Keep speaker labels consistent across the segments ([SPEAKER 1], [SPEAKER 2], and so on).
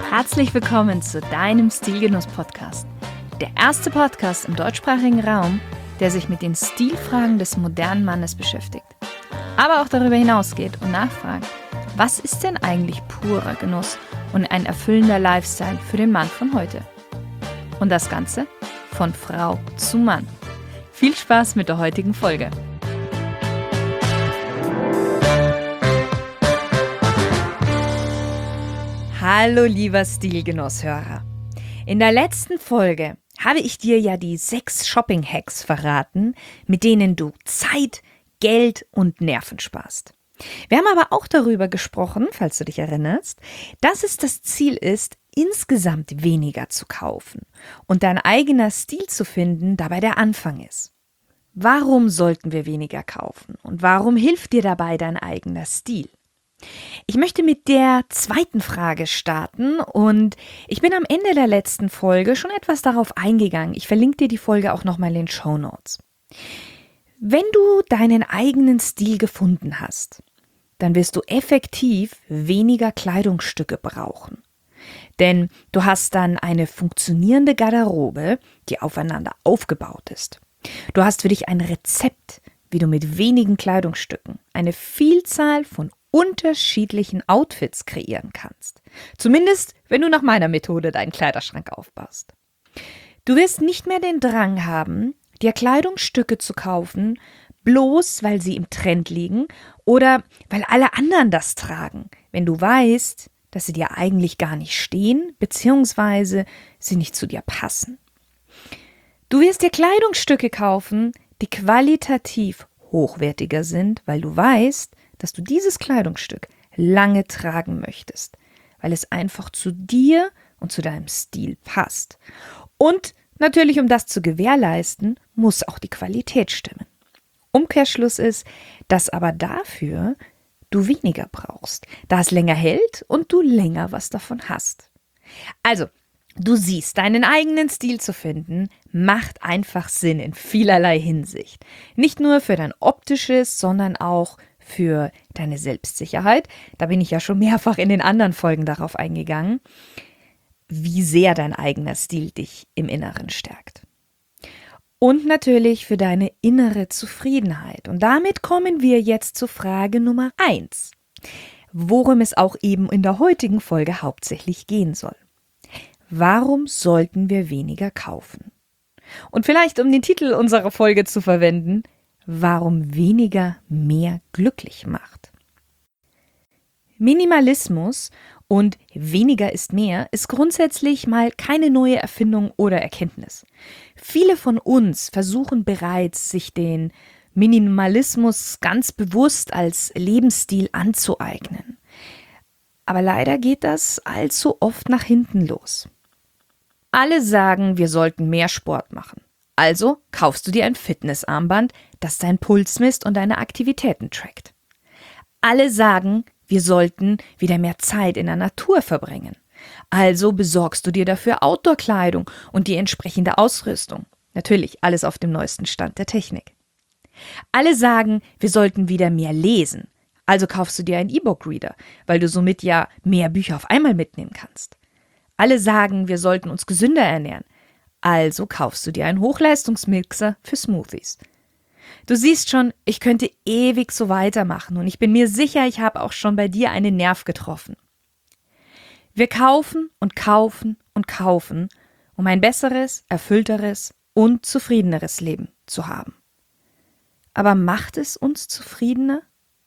[SPEAKER 1] Herzlich willkommen zu deinem Stilgenuss-Podcast. Der erste Podcast im deutschsprachigen Raum, der sich mit den Stilfragen des modernen Mannes beschäftigt. Aber auch darüber hinausgeht und nachfragt, was ist denn eigentlich purer Genuss und ein erfüllender Lifestyle für den Mann von heute? Und das Ganze von Frau zu Mann. Viel Spaß mit der heutigen Folge. Hallo lieber Stilgenusshörer. In der letzten Folge habe ich dir ja die 6 Shopping-Hacks verraten, mit denen du Zeit, Geld und Nerven sparst. Wir haben aber auch darüber gesprochen, falls du dich erinnerst, dass es das Ziel ist, insgesamt weniger zu kaufen und dein eigener Stil zu finden dabei der Anfang ist. Warum sollten wir weniger kaufen und warum hilft dir dabei dein eigener Stil? Ich möchte mit der zweiten Frage starten und ich bin am Ende der letzten Folge schon etwas darauf eingegangen. Ich verlinke dir die Folge auch nochmal in den Shownotes. Wenn du deinen eigenen Stil gefunden hast, dann wirst du effektiv weniger Kleidungsstücke brauchen. Denn du hast dann eine funktionierende Garderobe, die aufeinander aufgebaut ist. Du hast für dich ein Rezept, wie du mit wenigen Kleidungsstücken eine Vielzahl von unterschiedlichen Outfits kreieren kannst. Zumindest, wenn du nach meiner Methode deinen Kleiderschrank aufbaust. Du wirst nicht mehr den Drang haben, dir Kleidungsstücke zu kaufen, bloß weil sie im Trend liegen oder weil alle anderen das tragen, wenn du weißt, dass sie dir eigentlich gar nicht stehen, beziehungsweise sie nicht zu dir passen. Du wirst dir Kleidungsstücke kaufen, die qualitativ hochwertiger sind, weil du weißt, dass du dieses Kleidungsstück lange tragen möchtest, weil es einfach zu dir und zu deinem Stil passt. Und natürlich, um das zu gewährleisten, muss auch die Qualität stimmen. Umkehrschluss ist, dass aber dafür du weniger brauchst, da es länger hält und du länger was davon hast. Also, du siehst, deinen eigenen Stil zu finden, macht einfach Sinn in vielerlei Hinsicht. Nicht nur für dein optisches, sondern auch für deine Selbstsicherheit. Da bin ich ja schon mehrfach in den anderen Folgen darauf eingegangen, wie sehr dein eigener Stil dich im Inneren stärkt. Und natürlich für deine innere Zufriedenheit. Und damit kommen wir jetzt zu Frage Nummer 1, worum es auch eben in der heutigen Folge hauptsächlich gehen soll. Warum sollten wir weniger kaufen? Und vielleicht, um den Titel unserer Folge zu verwenden, warum weniger mehr glücklich macht. Minimalismus und weniger ist mehr ist grundsätzlich mal keine neue Erfindung oder Erkenntnis. Viele von uns versuchen bereits, sich den Minimalismus ganz bewusst als Lebensstil anzueignen. Aber leider geht das allzu oft nach hinten los. Alle sagen, wir sollten mehr Sport machen. Also kaufst du dir ein Fitnessarmband, das deinen Puls misst und deine Aktivitäten trackt. Alle sagen, wir sollten wieder mehr Zeit in der Natur verbringen. Also besorgst du dir dafür Outdoor-Kleidung und die entsprechende Ausrüstung. Natürlich alles auf dem neuesten Stand der Technik. Alle sagen, wir sollten wieder mehr lesen. Also kaufst du dir einen E-Book-Reader, weil du somit ja mehr Bücher auf einmal mitnehmen kannst. Alle sagen, wir sollten uns gesünder ernähren. Also kaufst du dir einen Hochleistungsmixer für Smoothies. Du siehst schon, ich könnte ewig so weitermachen und ich bin mir sicher, ich habe auch schon bei dir einen Nerv getroffen. Wir kaufen und kaufen und kaufen, um ein besseres, erfüllteres und zufriedeneres Leben zu haben. Aber macht es uns zufriedener?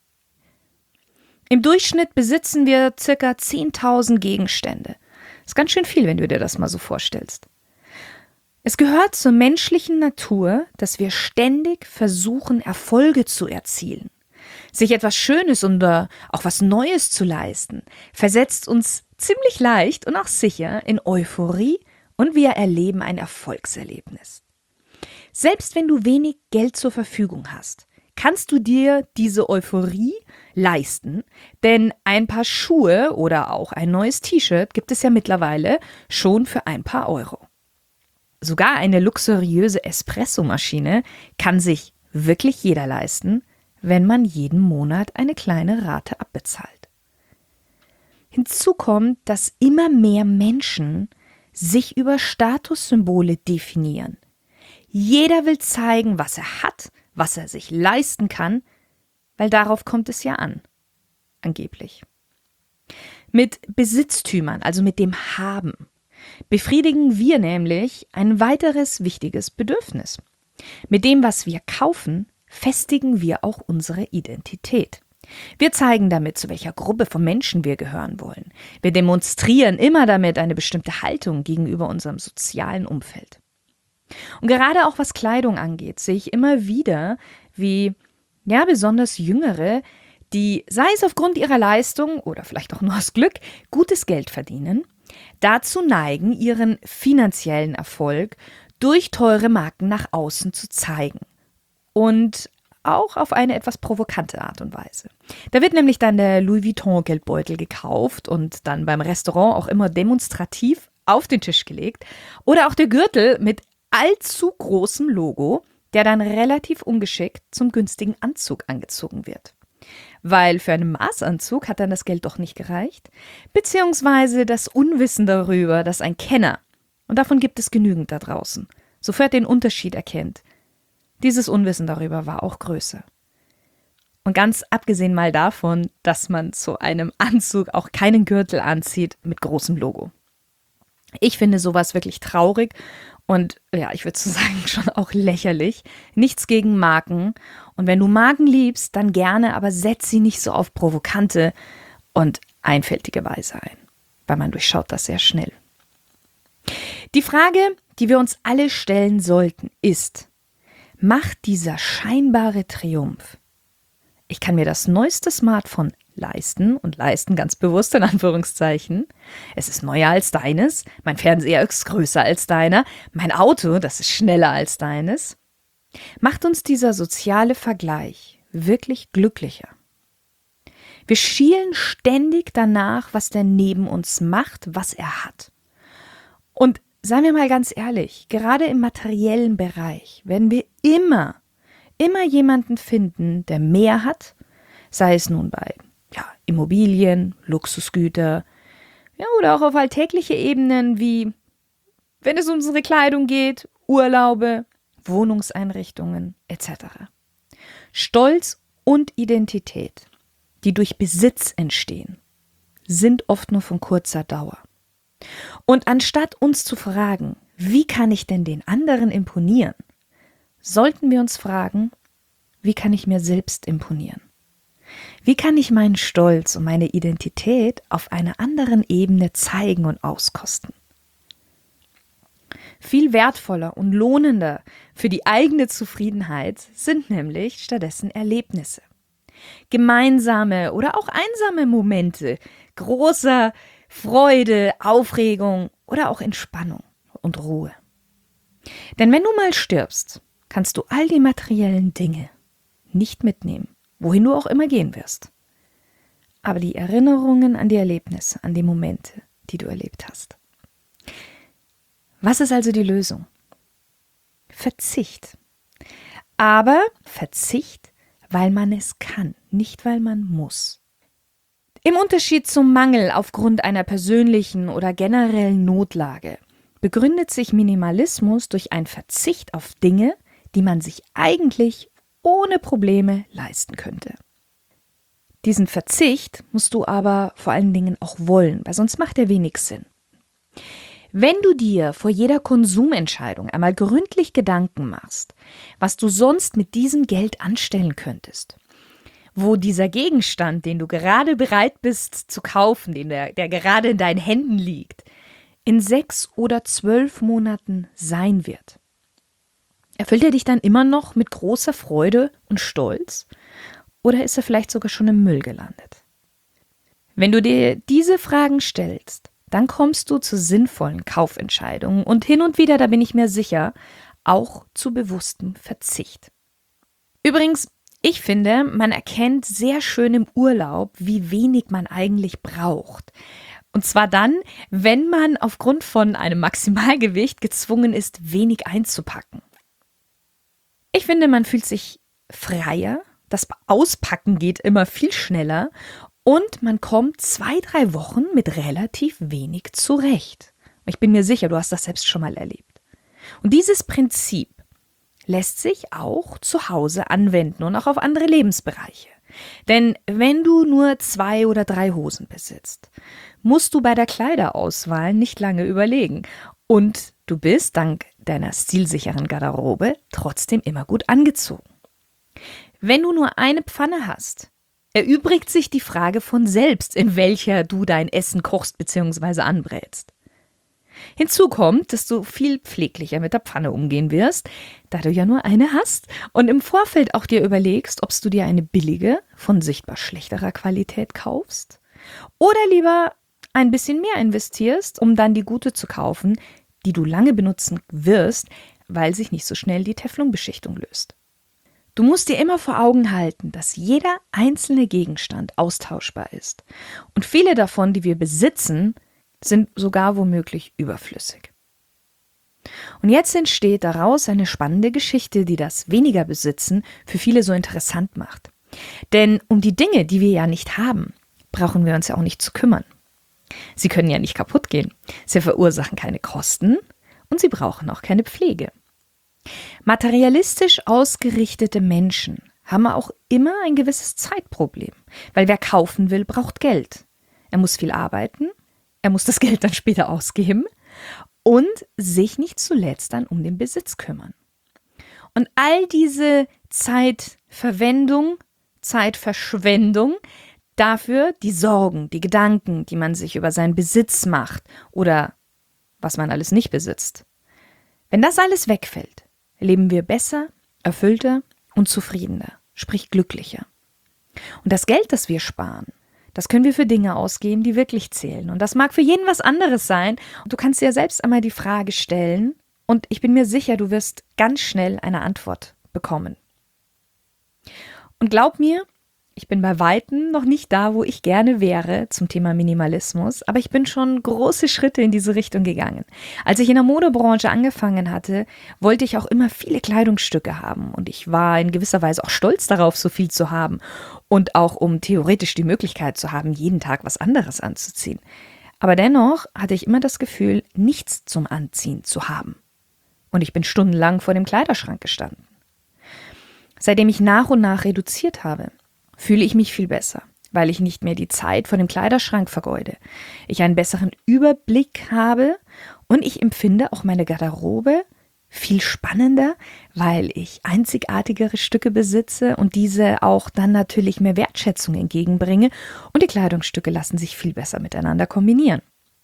[SPEAKER 1] Im Durchschnitt besitzen wir ca. 10.000 Gegenstände. Das ist ganz schön viel, wenn du dir das mal so vorstellst. Es gehört zur menschlichen Natur, dass wir ständig versuchen, Erfolge zu erzielen. Sich etwas Schönes oder auch was Neues zu leisten, versetzt uns ziemlich leicht und auch sicher in Euphorie und wir erleben ein Erfolgserlebnis. Selbst wenn du wenig Geld zur Verfügung hast, kannst du dir diese Euphorie leisten, denn ein paar Schuhe oder auch ein neues T-Shirt gibt es ja mittlerweile schon für ein paar Euro. Sogar eine luxuriöse Espressomaschine kann sich wirklich jeder leisten, wenn man jeden Monat eine kleine Rate abbezahlt. Hinzu kommt, dass immer mehr Menschen sich über Statussymbole definieren. Jeder will zeigen, was er hat, was er sich leisten kann, weil darauf kommt es ja an, angeblich. Mit Besitztümern, also mit dem Haben, befriedigen wir nämlich ein weiteres wichtiges Bedürfnis. Mit dem, was wir kaufen, festigen wir auch unsere Identität. Wir zeigen damit, zu welcher Gruppe von Menschen wir gehören wollen. Wir demonstrieren immer damit eine bestimmte Haltung gegenüber unserem sozialen Umfeld. Und gerade auch was Kleidung angeht, sehe ich immer wieder, wie besonders Jüngere, die, sei es aufgrund ihrer Leistung oder vielleicht auch nur aus Glück, gutes Geld verdienen, dazu neigen, ihren finanziellen Erfolg durch teure Marken nach außen zu zeigen. Und auch auf eine etwas provokante Art und Weise. Da wird nämlich dann der Louis Vuitton Geldbeutel gekauft und dann beim Restaurant auch immer demonstrativ auf den Tisch gelegt. Oder auch der Gürtel mit allzu großem Logo, der dann relativ ungeschickt zum günstigen Anzug angezogen wird. Weil für einen Maßanzug hat dann das Geld doch nicht gereicht, beziehungsweise das Unwissen darüber, dass ein Kenner, und davon gibt es genügend da draußen, sofort den Unterschied erkennt. Dieses Unwissen darüber war auch größer. Und ganz abgesehen mal davon, dass man zu einem Anzug auch keinen Gürtel anzieht mit großem Logo. Ich finde sowas wirklich traurig und ich würde so sagen, schon auch lächerlich. Nichts gegen Marken. Und wenn du Marken liebst, dann gerne, aber setz sie nicht so auf provokante und einfältige Weise ein, weil man durchschaut das sehr schnell. Die Frage, die wir uns alle stellen sollten, ist: Macht dieser scheinbare Triumph, ich kann mir das neueste Smartphone leisten, und leisten ganz bewusst in Anführungszeichen, es ist neuer als deines, mein Fernseher ist größer als deiner, mein Auto, das ist schneller als deines, macht uns dieser soziale Vergleich wirklich glücklicher? Wir schielen ständig danach, was der neben uns macht, was er hat. Und seien wir mal ganz ehrlich, gerade im materiellen Bereich werden wir immer jemanden finden, der mehr hat, sei es nun bei Immobilien, Luxusgüter, oder auch auf alltägliche Ebenen wie, wenn es um unsere Kleidung geht, Urlaube, Wohnungseinrichtungen etc. Stolz und Identität, die durch Besitz entstehen, sind oft nur von kurzer Dauer. Und anstatt uns zu fragen, wie kann ich denn den anderen imponieren, sollten wir uns fragen, wie kann ich mir selbst imponieren? Wie kann ich meinen Stolz und meine Identität auf einer anderen Ebene zeigen und auskosten? Viel wertvoller und lohnender für die eigene Zufriedenheit sind nämlich stattdessen Erlebnisse. Gemeinsame oder auch einsame Momente großer Freude, Aufregung oder auch Entspannung und Ruhe. Denn wenn du mal stirbst, kannst du all die materiellen Dinge nicht mitnehmen, wohin du auch immer gehen wirst. Aber die Erinnerungen an die Erlebnisse, an die Momente, die du erlebt hast. Was ist also die Lösung? Verzicht. Aber Verzicht, weil man es kann, nicht weil man muss. Im Unterschied zum Mangel aufgrund einer persönlichen oder generellen Notlage begründet sich Minimalismus durch einen Verzicht auf Dinge, die man sich eigentlich ohne Probleme leisten könnte. Diesen Verzicht musst du aber vor allen Dingen auch wollen, weil sonst macht er wenig Sinn. Wenn du dir vor jeder Konsumentscheidung einmal gründlich Gedanken machst, was du sonst mit diesem Geld anstellen könntest, wo dieser Gegenstand, den du gerade bereit bist zu kaufen, der gerade in deinen Händen liegt, in 6 oder 12 Monaten sein wird. Erfüllt er dich dann immer noch mit großer Freude und Stolz? Oder ist er vielleicht sogar schon im Müll gelandet? Wenn du dir diese Fragen stellst, dann kommst du zu sinnvollen Kaufentscheidungen und hin und wieder, da bin ich mir sicher, auch zu bewusstem Verzicht. Übrigens, ich finde, man erkennt sehr schön im Urlaub, wie wenig man eigentlich braucht. Und zwar dann, wenn man aufgrund von einem Maximalgewicht gezwungen ist, wenig einzupacken. Ich finde, man fühlt sich freier, das Auspacken geht immer viel schneller Und man kommt 2-3 Wochen mit relativ wenig zurecht. Ich bin mir sicher, du hast das selbst schon mal erlebt. Und dieses Prinzip lässt sich auch zu Hause anwenden und auch auf andere Lebensbereiche. Denn wenn du nur 2 oder 3 Hosen besitzt, musst du bei der Kleiderauswahl nicht lange überlegen. Und du bist dank deiner stilsicheren Garderobe trotzdem immer gut angezogen. Wenn du nur eine Pfanne hast, erübrigt sich die Frage von selbst, in welcher du dein Essen kochst bzw. anbrätst. Hinzu kommt, dass du viel pfleglicher mit der Pfanne umgehen wirst, da du ja nur eine hast und im Vorfeld auch dir überlegst, ob du dir eine billige, von sichtbar schlechterer Qualität kaufst oder lieber ein bisschen mehr investierst, um dann die gute zu kaufen, die du lange benutzen wirst, weil sich nicht so schnell die Teflonbeschichtung löst. Du musst dir immer vor Augen halten, dass jeder einzelne Gegenstand austauschbar ist und viele davon, die wir besitzen, sind sogar womöglich überflüssig. Und jetzt entsteht daraus eine spannende Geschichte, die das weniger Besitzen für viele so interessant macht. Denn um die Dinge, die wir ja nicht haben, brauchen wir uns ja auch nicht zu kümmern. Sie können ja nicht kaputt gehen, sie verursachen keine Kosten und sie brauchen auch keine Pflege. Materialistisch ausgerichtete Menschen haben auch immer ein gewisses Zeitproblem, weil wer kaufen will, braucht Geld. Er muss viel arbeiten, er muss das Geld dann später ausgeben und sich nicht zuletzt dann um den Besitz kümmern. Und all diese Zeitverwendung, Zeitverschwendung, dafür die Sorgen, die Gedanken, die man sich über seinen Besitz macht oder was man alles nicht besitzt. Wenn das alles wegfällt, leben wir besser, erfüllter und zufriedener, sprich glücklicher. Und das Geld, das wir sparen, das können wir für Dinge ausgeben, die wirklich zählen. Und das mag für jeden was anderes sein. Und du kannst dir selbst einmal die Frage stellen und ich bin mir sicher, du wirst ganz schnell eine Antwort bekommen. Und glaub mir, ich bin bei Weitem noch nicht da, wo ich gerne wäre zum Thema Minimalismus, aber ich bin schon große Schritte in diese Richtung gegangen. Als ich in der Modebranche angefangen hatte, wollte ich auch immer viele Kleidungsstücke haben und ich war in gewisser Weise auch stolz darauf, so viel zu haben und auch um theoretisch die Möglichkeit zu haben, jeden Tag was anderes anzuziehen. Aber dennoch hatte ich immer das Gefühl, nichts zum Anziehen zu haben. Und ich bin stundenlang vor dem Kleiderschrank gestanden. Seitdem ich nach und nach reduziert habe, fühle ich mich viel besser, weil ich nicht mehr die Zeit vor dem Kleiderschrank vergeude. Ich einen besseren Überblick habe und ich empfinde auch meine Garderobe viel spannender, weil ich einzigartigere Stücke besitze und diese auch dann natürlich mehr Wertschätzung entgegenbringe und die Kleidungsstücke lassen sich viel besser miteinander kombinieren.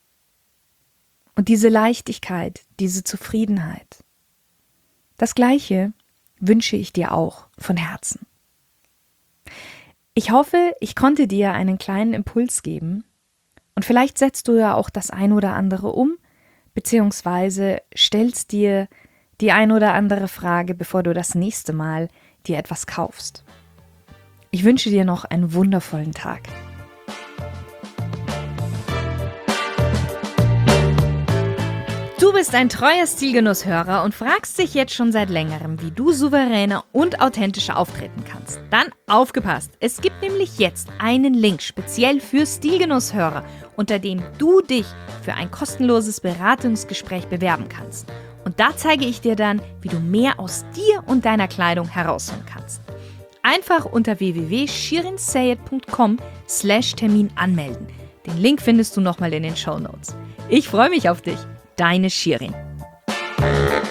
[SPEAKER 1] Und diese Leichtigkeit, diese Zufriedenheit, das Gleiche wünsche ich dir auch von Herzen. Ich hoffe, ich konnte dir einen kleinen Impuls geben und vielleicht setzt du ja auch das ein oder andere um, beziehungsweise stellst dir die ein oder andere Frage, bevor du das nächste Mal dir etwas kaufst. Ich wünsche dir noch einen wundervollen Tag. Du bist ein treuer Stilgenusshörer und fragst dich jetzt schon seit längerem, wie du souveräner und authentischer auftreten kannst. Dann aufgepasst! Es gibt nämlich jetzt einen Link speziell für Stilgenusshörer, unter dem du dich für ein kostenloses Beratungsgespräch bewerben kannst. Und da zeige ich dir dann, wie du mehr aus dir und deiner Kleidung herausholen kannst. Einfach unter www.shirinsayed.com/Termin anmelden. Den Link findest du nochmal in den Shownotes. Ich freue mich auf dich. Deine Shirin.